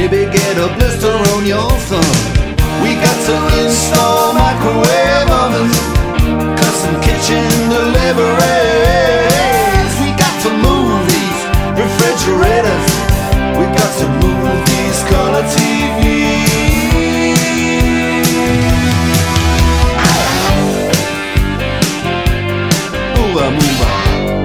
maybe get a blister on your thumb. We got to install microwave ovens, custom kitchen deliveries. We got to move these refrigerators. We got to move these color TVs. Move on, move on.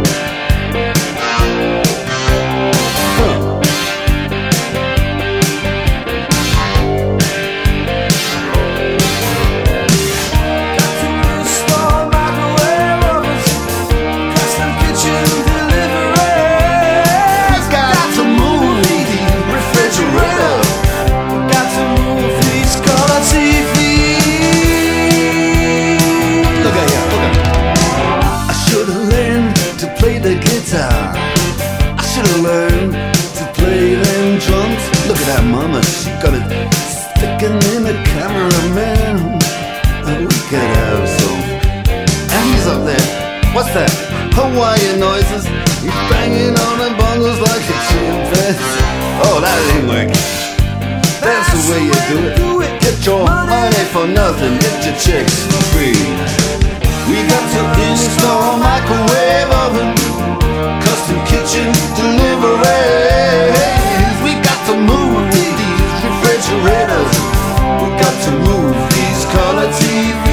I should've learned to play them drums. Look at that mama, she got it sticking in the cameraman. We could have some. And he's up there. What's that? Hawaiian noises. He's banging on the bongos like a chimpanzee. Oh, that ain't working. That's the way you do it. Get your money for nothing, get your chicks for free. We got to install microwave oven, custom kitchen deliveries. We got to move these refrigerators. We got to move these color TVs.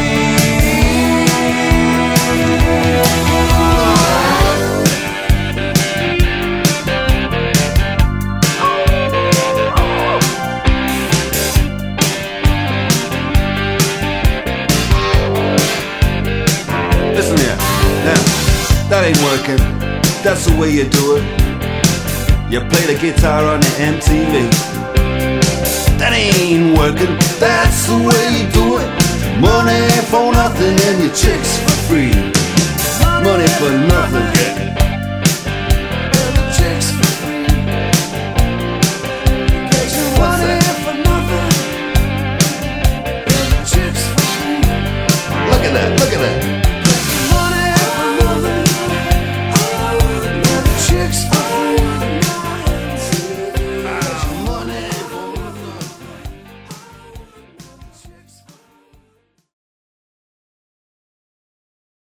Listen here, now, that ain't working. That's the way you do it. You play the guitar on the MTV. That ain't working. That's the way you do it. Money for nothing and your chicks for free. Money for nothing.